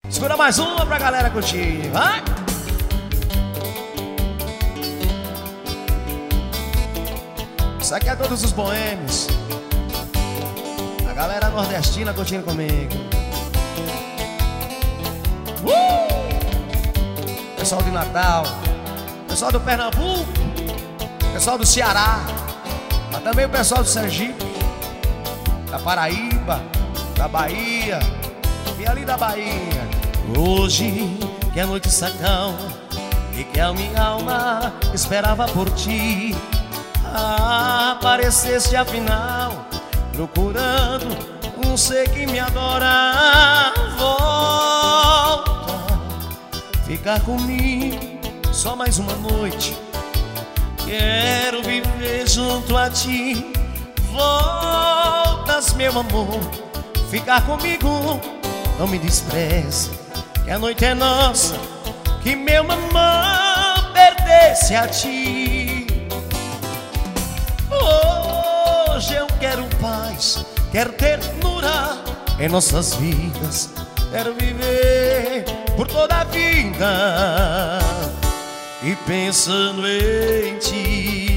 Segura mais uma pra galera curtir, vai! Isso aqui é todos os boêmios, a galera nordestina curtindo comigo. Pessoal de Natal, pessoal do Pernambuco, pessoal do Ceará, mas também o pessoal do Sergipe, da Paraíba, da Bahia e ali da Bahia. Hoje que a noite se acalma e que a minha alma esperava por ti, apareceste afinal, procurando um ser que me adora. Volta, ficar comigo só mais uma noite, quero viver junto a ti. Voltas, meu amor, ficar comigo, não me despreze, que a noite é nossa, que meu amor pertence a ti. Hoje eu quero paz, quero ternura em nossas vidas, quero viver por toda a vida e pensando em ti.